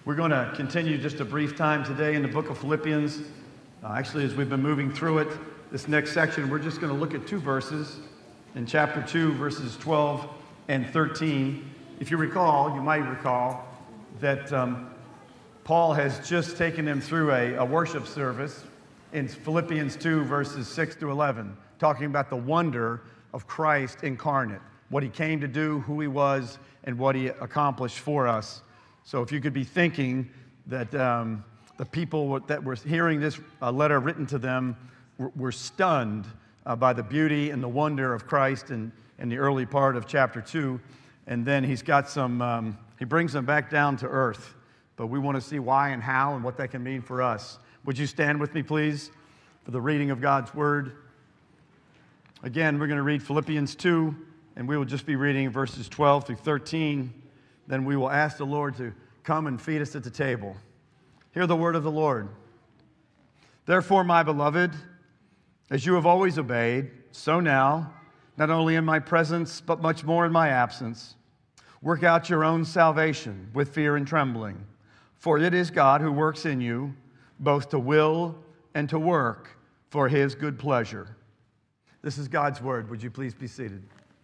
We're going to continue just a brief time today in the book of Philippians. Actually, as we've been moving through it, this next section, we're just going to look at two verses in chapter 2, verses 12 and 13. If you recall, you might recall that Paul has just taken them through a worship service in Philippians 2, verses 6 to 11, talking about the wonder of Christ incarnate, what he came to do, who he was, and what he accomplished for us. So if you could be thinking that the people that were hearing this letter written to them were stunned by the beauty and the wonder of Christ in the early part of chapter 2. And then he's got some, he brings them back down to earth. But we want to see why and how and what that can mean for us. Would you stand with me, please, for the reading of God's Word? Again, we're going to read Philippians 2, and we will just be reading verses 12 through 13. Then we will ask the Lord to come and feed us at the table. Hear the word of the Lord. Therefore, my beloved, as you have always obeyed, so now, not only in my presence, but much more in my absence, work out your own salvation with fear and trembling. For it is God who works in you, both to will and to work for his good pleasure. This is God's word. Would you please be seated?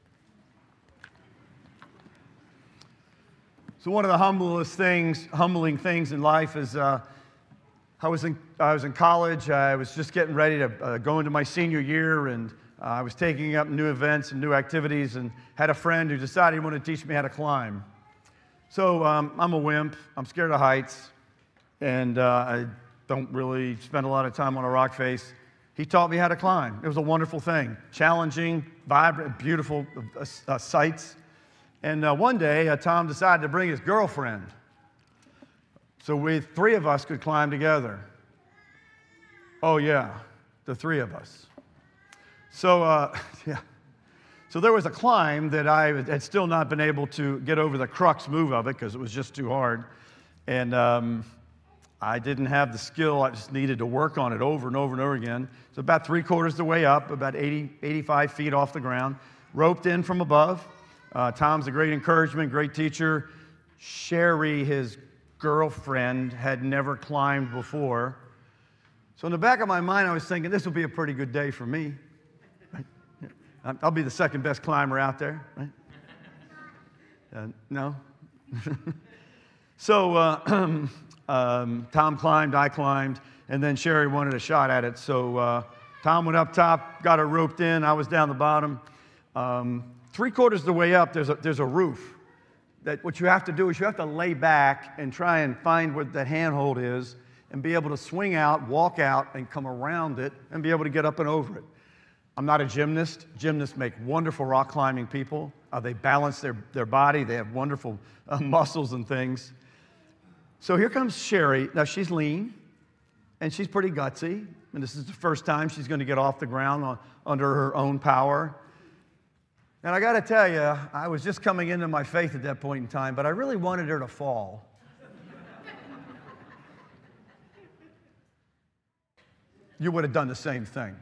So one of the humbling things in life is I was in college. I was just getting ready to go into my senior year, and I was taking up new events and new activities, and had a friend who decided he wanted to teach me how to climb. So I'm a wimp. I'm scared of heights, and I don't really spend a lot of time on a rock face. He taught me how to climb. It was a wonderful thing, challenging, vibrant, beautiful sights. And one day, Tom decided to bring his girlfriend. So we three of us could climb together. Oh, yeah, the three of us. So, yeah. So there was a climb that I had still not been able to get over the crux move of it because it was just too hard. And I didn't have the skill. I just needed to work on it over and over and over again. So about 3/4 the way up, about 85 feet off the ground, roped in from above. Tom's a great encouragement, great teacher. Sherry, his girlfriend, had never climbed before. So in the back of my mind, I was thinking, this will be a pretty good day for me. Right? I'll be the second best climber out there. Right? No? So Tom climbed, I climbed, and then Sherry wanted a shot at it. So Tom went up top, got her roped in. I was down the bottom. 3/4 the way up, there's a roof. That what you have to do is you have to lay back and try and find where that handhold is and be able to swing out, walk out, and come around it and be able to get up and over it. I'm not a gymnast. Gymnasts make wonderful rock climbing people. They balance their body. They have wonderful muscles and things. So here comes Sherry. Now, she's lean, and she's pretty gutsy. And this is the first time she's going to get off the ground under her own power. And I got to tell you, I was just coming into my faith at that point in time, but I really wanted her to fall. You would have done the same thing.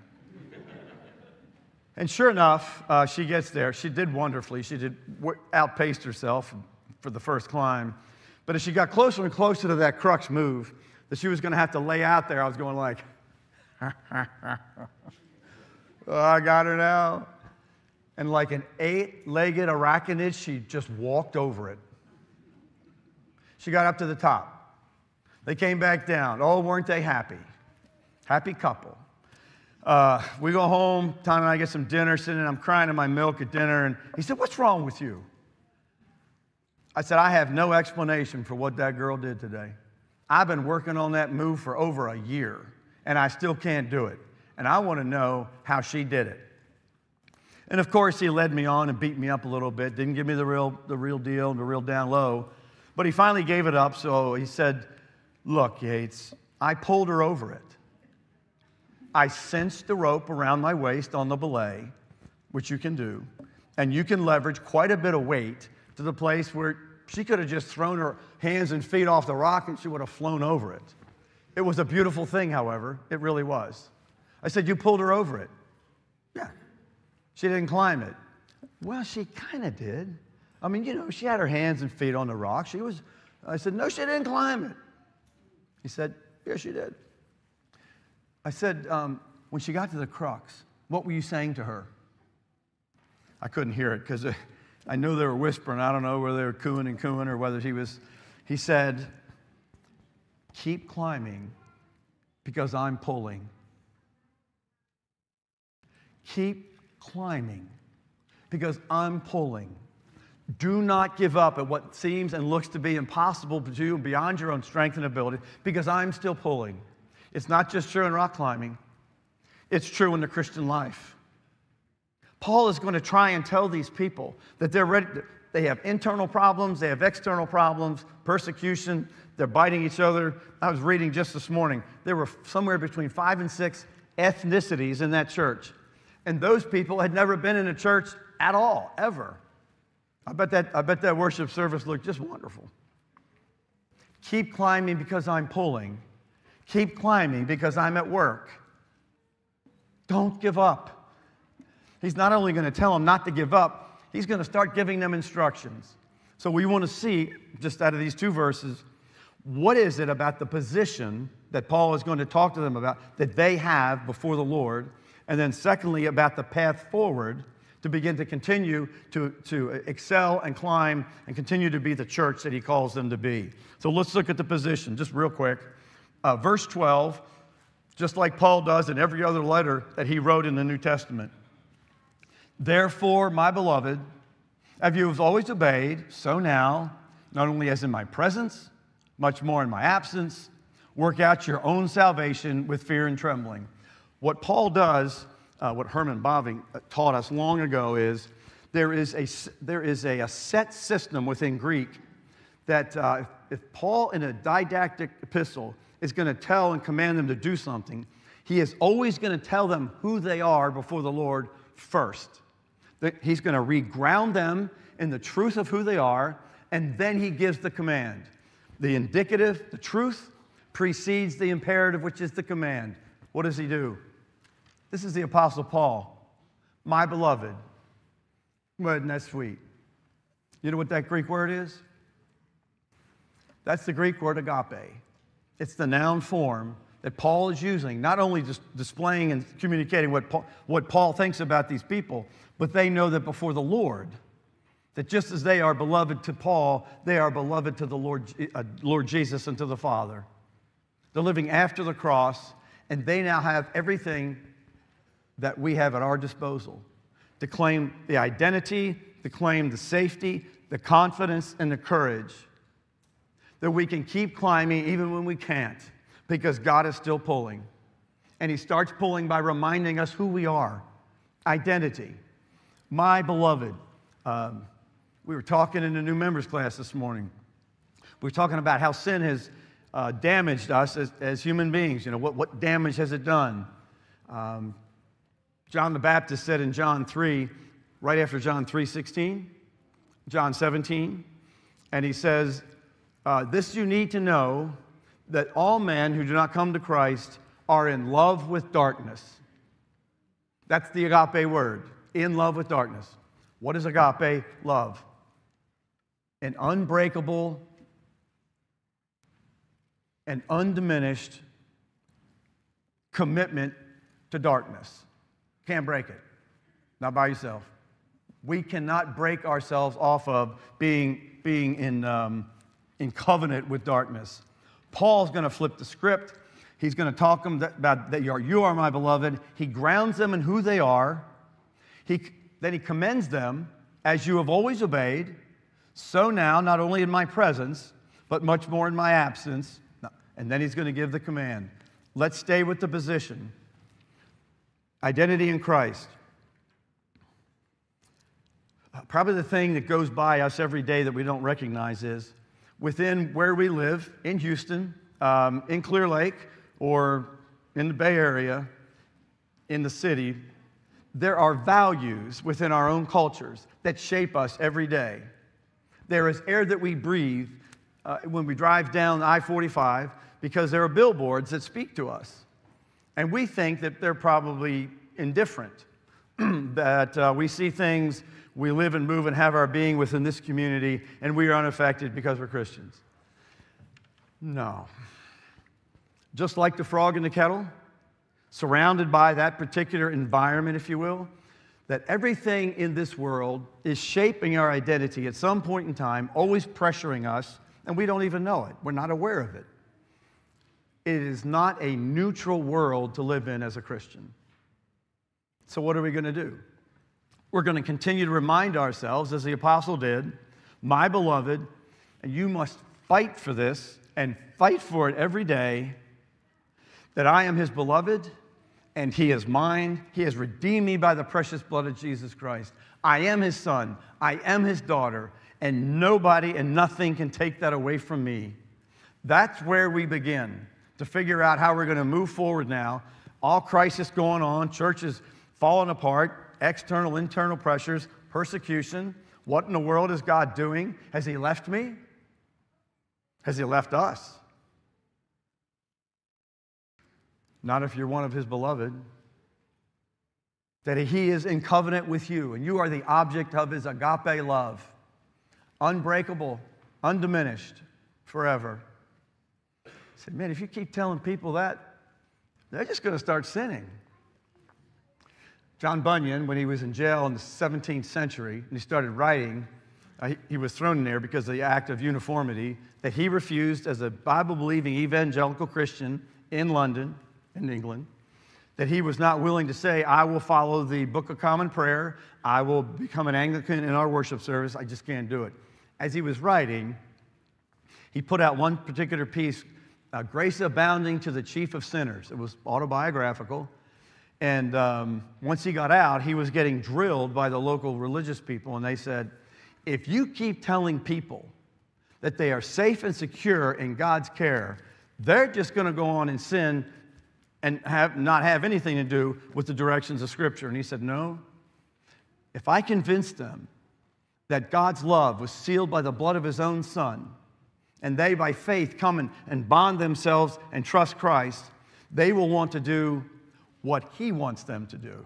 And sure enough, she gets there. She did wonderfully. She outpaced herself for the first climb. But as she got closer and closer to that crux move that she was going to have to lay out there, I was going like, oh, I got her now. And like an 8-legged arachnid, she just walked over it. She got up to the top. They came back down. Oh, weren't they happy? Happy couple. We go home. Tom and I get some dinner, sitting, and I'm crying in my milk at dinner. And he said, what's wrong with you? I said, I have no explanation for what that girl did today. I've been working on that move for over a year, and I still can't do it. And I want to know how she did it. And of course, he led me on and beat me up a little bit. Didn't give me the real deal, the real down low. But he finally gave it up. So he said, look, Yates, I pulled her over it. I cinched the rope around my waist on the belay, which you can do. And you can leverage quite a bit of weight to the place where she could have just thrown her hands and feet off the rock and she would have flown over it. It was a beautiful thing, however. It really was. I said, you pulled her over it. Yeah. She didn't climb it. Well, she kind of did. I mean, you know, she had her hands and feet on the rock. She was I said, no, she didn't climb it. He said, yes, she did. I said, when she got to the crux, what were you saying to her? I couldn't hear it because I knew they were whispering. I don't know whether they were cooing and cooing or whether he said, keep climbing because I'm pulling. Keep climbing because I'm pulling. Do not give up at what seems and looks to be impossible to you beyond your own strength and ability because I'm still pulling. It's not just true in rock climbing. It's true in the Christian life. Paul is going to try and tell these people that they're ready. They have internal problems. They have external problems, persecution. They're biting each other. I was reading just this morning. There were somewhere between 5 and 6 ethnicities in that church. And those people had never been in a church at all, ever. I bet that worship service looked just wonderful. Keep climbing because I'm pulling. Keep climbing because I'm at work. Don't give up. He's not only going to tell them not to give up, he's going to start giving them instructions. So we want to see, just out of these 2 verses, what is it about the position that Paul is going to talk to them about that they have before the Lord, and then secondly, about the path forward to begin to continue to excel and climb and continue to be the church that he calls them to be. So let's look at the position just real quick. Verse 12, just like Paul does in every other letter that he wrote in the New Testament. Therefore, my beloved, as you have always obeyed, so now, not only as in my presence, much more in my absence, work out your own salvation with fear and trembling. What Paul does, what Herman Bavinck taught us long ago, is there is a set system within Greek that if Paul in a didactic epistle is going to tell and command them to do something, he is always going to tell them who they are before the Lord first. He's going to reground them in the truth of who they are, and then he gives the command. The indicative, the truth, precedes the imperative, which is the command. What does he do? This is the Apostle Paul. My beloved. Isn't that sweet? You know what that Greek word is? That's the Greek word agape. It's the noun form that Paul is using, not only just displaying and communicating what Paul thinks about these people, but they know that before the Lord, that just as they are beloved to Paul, they are beloved to the Lord Jesus and to the Father. They're living after the cross, and they now have everything that we have at our disposal to claim the identity, to claim the safety, the confidence, and the courage that we can keep climbing even when we can't, because God is still pulling. And he starts pulling by reminding us who we are. Identity. My beloved. We were talking in the new members class this morning. We were talking about how sin has damaged us as human beings. You know, what damage has it done? John the Baptist said in John 3, right after John 3:16, John 17, and he says, this you need to know, that all men who do not come to Christ are in love with darkness. That's the agape word, in love with darkness. What is agape love? An unbreakable and undiminished commitment to darkness. Can't break it, not by yourself. We cannot break ourselves off of being in covenant with darkness. Paul's going to flip the script. He's going to talk them about that you are my beloved. He grounds them in who they are. Then he commends them, as you have always obeyed, so now, not only in my presence, but much more in my absence. And then he's going to give the command. Let's stay with the position. Identity in Christ. Probably the thing that goes by us every day that we don't recognize is within where we live, in Houston, in Clear Lake, or in the Bay Area, in the city, there are values within our own cultures that shape us every day. There is air that we breathe when we drive down I-45 because there are billboards that speak to us. And we think that they're probably indifferent, that we see things, we live and move and have our being within this community, and we are unaffected because we're Christians. No. Just like the frog in the kettle, surrounded by that particular environment, if you will, that everything in this world is shaping our identity at some point in time, always pressuring us, and we don't even know it. We're not aware of it. It is not a neutral world to live in as a Christian. So what are we going to do? We're going to continue to remind ourselves, as the apostle did, my beloved, and you must fight for this and fight for it every day, that I am his beloved and he is mine. He has redeemed me by the precious blood of Jesus Christ. I am his son. I am his daughter, and nobody and nothing can take that away from me. That's where we begin to figure out how we're going to move forward now. All crisis going on, churches falling apart, external, internal pressures, persecution. What in the world is God doing? Has he left me? Has he left us? Not if you're one of his beloved. That he is in covenant with you, and you are the object of his agape love. Unbreakable, undiminished, forever. I said, man, if you keep telling people that, they're just going to start sinning. John Bunyan, when he was in jail in the 17th century, and he started writing, he was thrown in there because of the act of uniformity that he refused as a Bible-believing evangelical Christian in London, in England, that he was not willing to say, I will follow the Book of Common Prayer, I will become an Anglican in our worship service, I just can't do it. As he was writing, he put out one particular piece, Grace Abounding to the Chief of Sinners. It was autobiographical. And once he got out, he was getting drilled by the local religious people, and they said, if you keep telling people that they are safe and secure in God's care, they're just going to go on and sin and not have anything to do with the directions of Scripture. And he said, no, if I convince them that God's love was sealed by the blood of his own Son, and they by faith come and bond themselves and trust Christ, they will want to do what he wants them to do.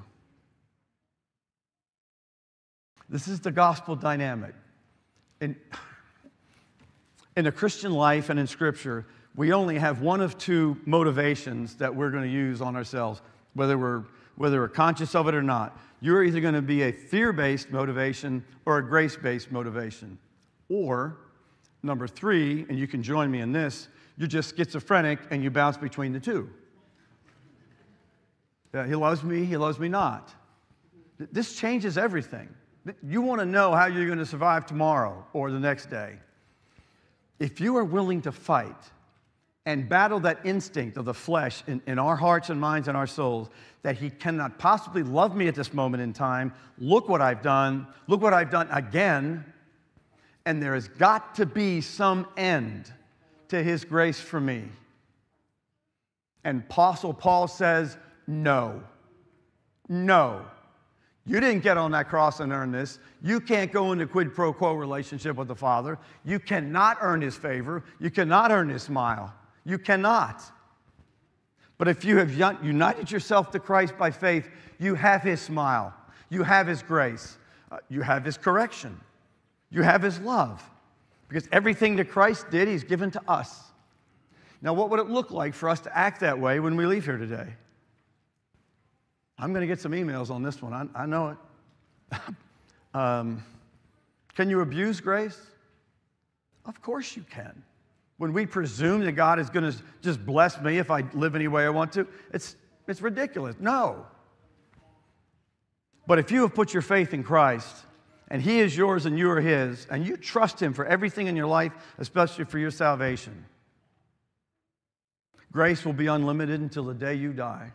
This is the gospel dynamic. In the Christian life and in Scripture, we only have one of two motivations that we're going to use on ourselves, whether we're conscious of it or not. You're either going to be a fear-based motivation or a grace-based motivation. Or, number three, and you can join me in this, you're just schizophrenic and you bounce between the two. He loves me not. This changes everything. You want to know how you're going to survive tomorrow or the next day. If you are willing to fight and battle that instinct of the flesh in our hearts and minds and our souls, that he cannot possibly love me at this moment in time, look what I've done again, and there has got to be some end to his grace for me. And Apostle Paul says, no. No. You didn't get on that cross and earn this. You can't go into quid pro quo relationship with the Father. You cannot earn his favor. You cannot earn his smile. You cannot. But if you have united yourself to Christ by faith, you have his smile. You have his grace. You have his correction. You have his love. Because everything that Christ did, he's given to us. Now, what would it look like for us to act that way when we leave here today? I'm going to get some emails on this one. I know it. Can you abuse grace? Of course you can. When we presume that God is going to just bless me if I live any way I want to, it's ridiculous. No. But if you have put your faith in Christ, and he is yours and you are his, and you trust him for everything in your life, especially for your salvation, grace will be unlimited until the day you die.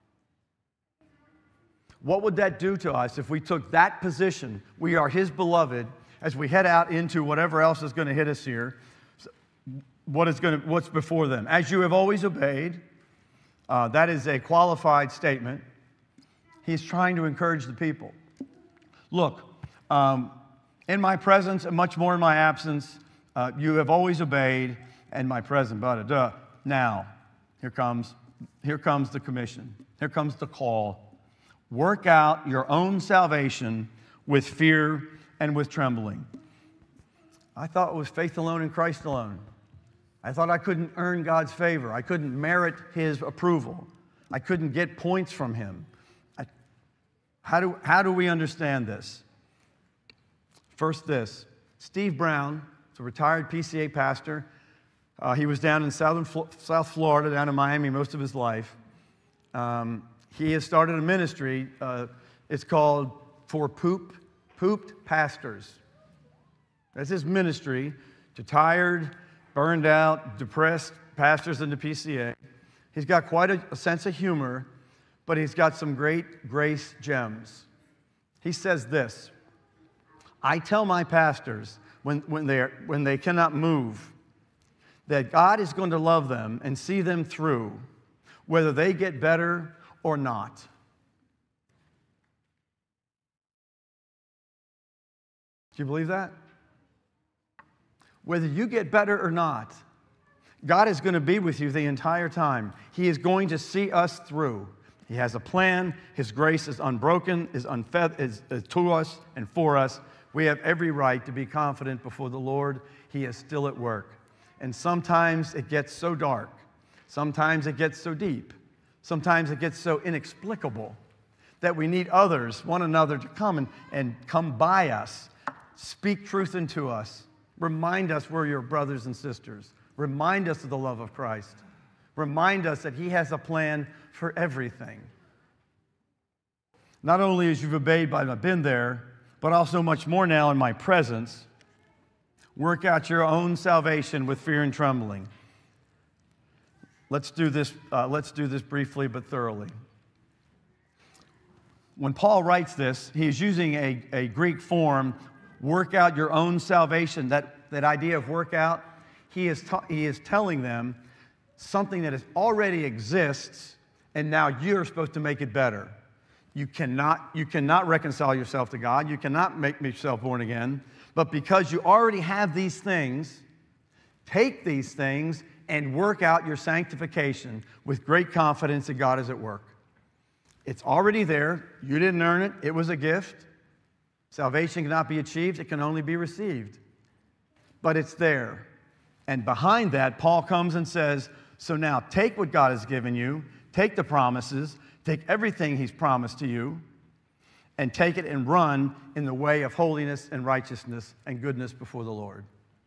What would that do to us if we took that position? We are his beloved as we head out into whatever else is going to hit us here. What's before them? As you have always obeyed, that is a qualified statement. He's trying to encourage the people. Look, in my presence and much more in my absence, you have always obeyed, and my present, Now, here comes the commission. Here comes the call. Work out your own salvation with fear and with trembling. I thought it was faith alone in Christ alone. I thought I couldn't earn God's favor. I couldn't merit His approval. I couldn't get points from Him. How do we understand this? First, this. Steve Brown, a retired PCA pastor. He was down in South Florida, down in Miami most of his life. He has started a ministry. It's called For Pooped Pastors. That's his ministry to tired, burned out, depressed pastors in the PCA. He's got quite a sense of humor, but he's got some great grace gems. He says this: I tell my pastors when they cannot move that God is going to love them and see them through, whether they get better or not. Do you believe that? Whether you get better or not, God is going to be with you the entire time. He is going to see us through. He has a plan. His grace is unbroken, is to us and for us. We have every right to be confident before the Lord. He is still at work. And sometimes it gets so dark. Sometimes it gets so deep. Sometimes it gets so inexplicable that we need others, one another, to come and come by us, speak truth into us, remind us we're your brothers and sisters, remind us of the love of Christ, remind us that He has a plan for everything. Not only as you've obeyed by I've been there, but also much more now in my presence. Work out your own salvation with fear and trembling. Let's do this briefly but thoroughly. When Paul writes this, he is using a Greek form, work out your own salvation. That idea of work out, he is telling them something that already exists, and now you're supposed to make it better. You cannot reconcile yourself to God. You cannot make yourself born again. But because you already have these things, take these things and work out your sanctification with great confidence that God is at work. It's already there. You didn't earn it. It was a gift. Salvation cannot be achieved. It can only be received. But it's there. And behind that, Paul comes and says, so now take what God has given you, take the promises, take everything He's promised to you, and take it and run in the way of holiness and righteousness and goodness before the Lord.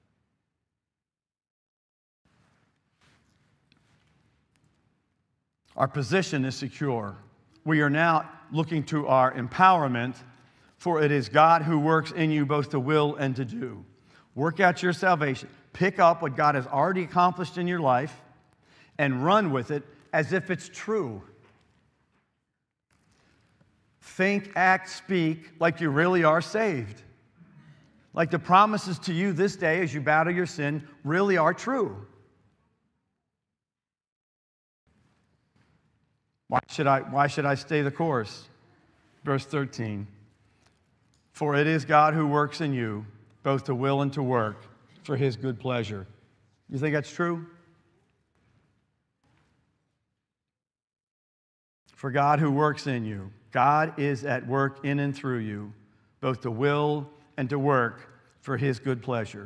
Our position is secure. We are now looking to our empowerment, for it is God who works in you both to will and to do. Work out your salvation. Pick up what God has already accomplished in your life and run with it as if it's true. Think, act, speak like you really are saved. Like the promises to you this day as you battle your sin really are true. Why should I stay the course? Verse 13. For it is God who works in you, both to will and to work for His good pleasure. You think that's true? For God who works in you, God is at work in and through you, both to will and to work for His good pleasure.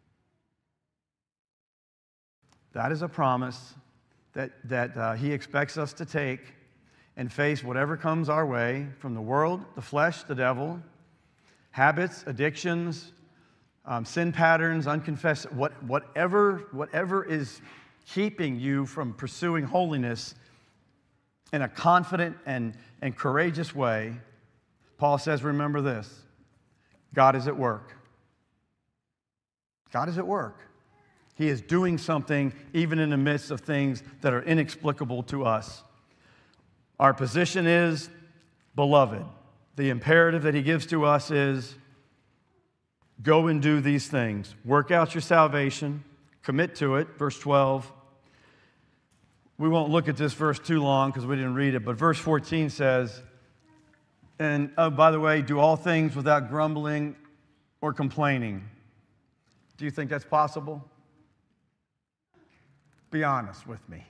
That is a promise that He expects us to take and face whatever comes our way from the world, the flesh, the devil, habits, addictions, sin patterns, unconfessed, whatever is keeping you from pursuing holiness in a confident and courageous way. Paul says, remember this: God is at work. God is at work. He is doing something even in the midst of things that are inexplicable to us. Our position is, beloved. The imperative that He gives to us is, go and do these things. Work out your salvation. Commit to it. Verse 12. We won't look at this verse too long because we didn't read it, but verse 14 says, and oh, by the way, do all things without grumbling or complaining. Do you think that's possible? Be honest with me.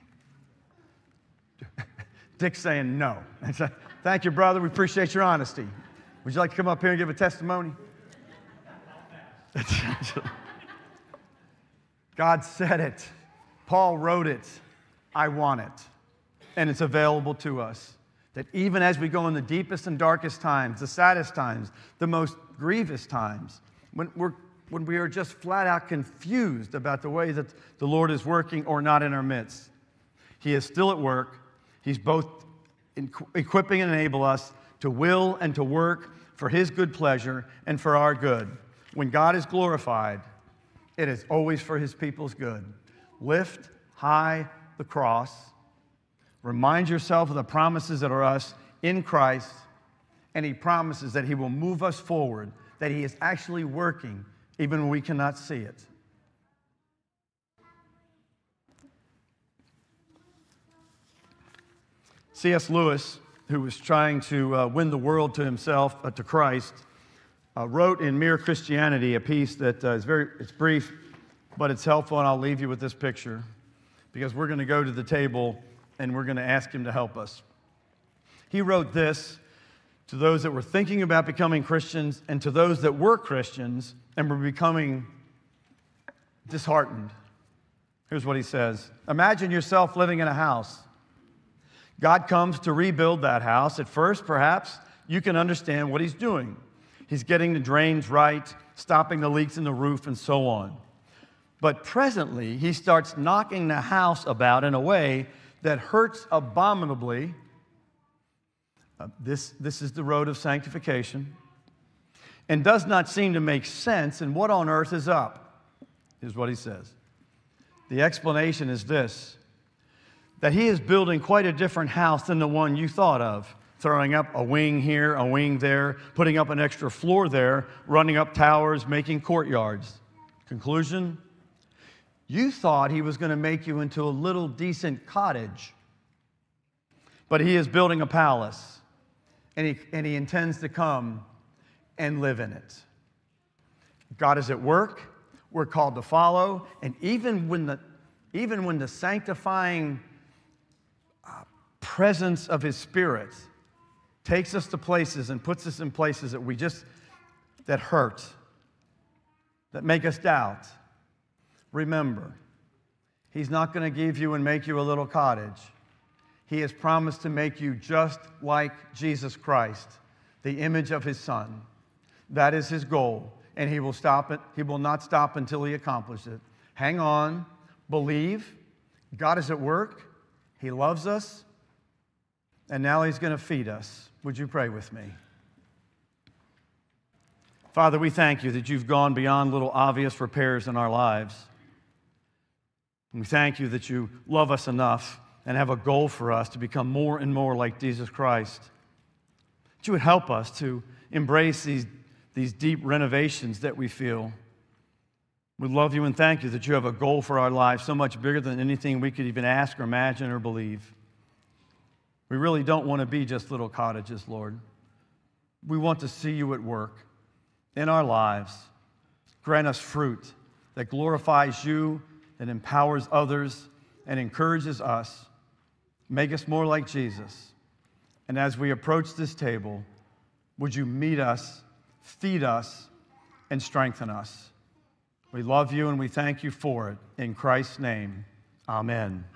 Dick's saying no. Thank you, brother. We appreciate your honesty. Would you like to come up here and give a testimony? God said it. Paul wrote it, I want it. And it's available to us. That even as we go in the deepest and darkest times, the saddest times, the most grievous times, when we are just flat out confused about the way that the Lord is working or not in our midst, He is still at work. He's both equipping and enabling us to will and to work for His good pleasure and for our good. When God is glorified, it is always for His people's good. Lift high the cross. Remind yourself of the promises that are us in Christ, and He promises that He will move us forward, that He is actually working even when we cannot see it. C.S. Lewis, who was trying to win the world to himself, to Christ, wrote in Mere Christianity a piece that it's brief, but it's helpful, and I'll leave you with this picture because we're going to go to the table and we're going to ask him to help us. He wrote this to those that were thinking about becoming Christians and to those that were Christians and were becoming disheartened. Here's what he says. Imagine yourself living in a house. God comes to rebuild that house. At first, perhaps, you can understand what He's doing. He's getting the drains right, stopping the leaks in the roof, and so on. But presently, He starts knocking the house about in a way that hurts abominably. This is the road of sanctification, and does not seem to make sense. And what on earth is up? Is what he says. The explanation is this, that He is building quite a different house than the one you thought of, throwing up a wing here, a wing there, putting up an extra floor there, running up towers, making courtyards. Conclusion? You thought He was going to make you into a little decent cottage, but He is building a palace, and he intends to come and live in it. God is at work. We're called to follow, and even when the sanctifying presence of His Spirit takes us to places and puts us in places that hurt, that make us doubt, remember, He's not going to give you and make you a little cottage. He has promised to make you just like Jesus Christ, the image of His Son. That is His goal, and He will stop it. He will not stop until He accomplishes it. Hang on, believe. God is at work. He loves us, and now He's going to feed us. Would you pray with me? Father, we thank You that You've gone beyond little obvious repairs in our lives. We thank You that You love us enough and have a goal for us to become more and more like Jesus Christ. That You would help us to embrace these deep renovations that we feel. We love You and thank You that You have a goal for our lives so much bigger than anything we could even ask or imagine or believe. We really don't want to be just little cottages, Lord. We want to see You at work in our lives. Grant us fruit that glorifies You, that empowers others, and encourages us. Make us more like Jesus. And as we approach this table, would You meet us, feed us, and strengthen us? We love You and we thank You for it. In Christ's name, amen.